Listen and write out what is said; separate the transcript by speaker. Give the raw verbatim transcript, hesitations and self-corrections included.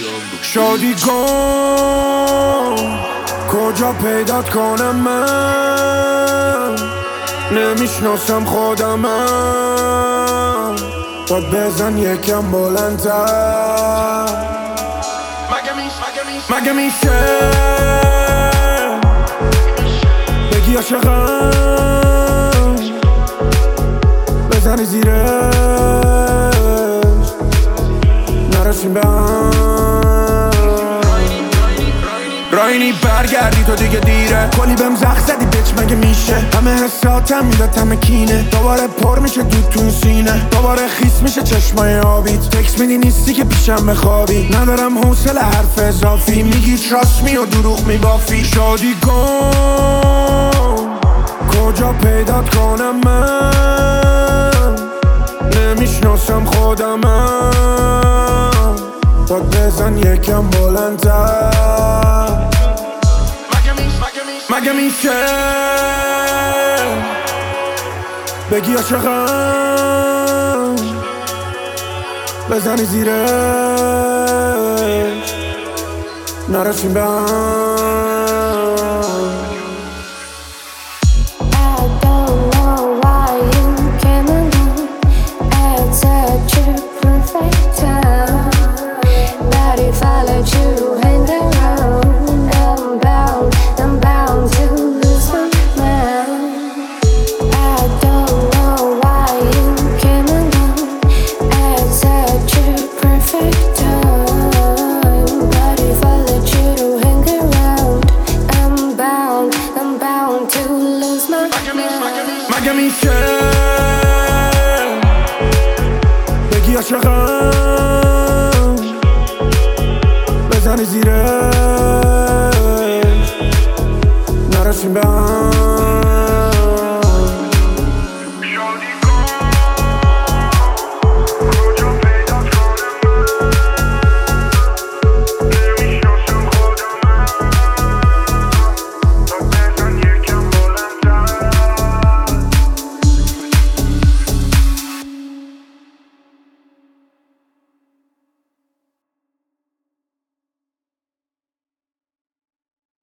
Speaker 1: شادی کن کجا پیدات کنم من نمیشناسم خودمم باید بزن یکم بلندتر مگه میشه بگی عاشقم بزنی زیرش نرسیم به هم راینی برگردی تو دیگه دیره کلی بهم زخ زدی بچ مگه میشه همه حساتم میداد همه کینه دوباره پر میشه دود تو سینه دوباره خیس میشه چشمای آبیت تکس میدی نیستی که پیشم بخوابی ندارم حوصله حرف اضافی میگی تراست می و دروغ میبافی شادی کن کجا پیدات کنم من نمیشناسم خودمم باید بزن یکم بلندتر مگه میشه بگی عاشقم بزنی زیرش نرسیم به هم مگه میشه بگی عاشقم بزنی زیرش نرسیم به هم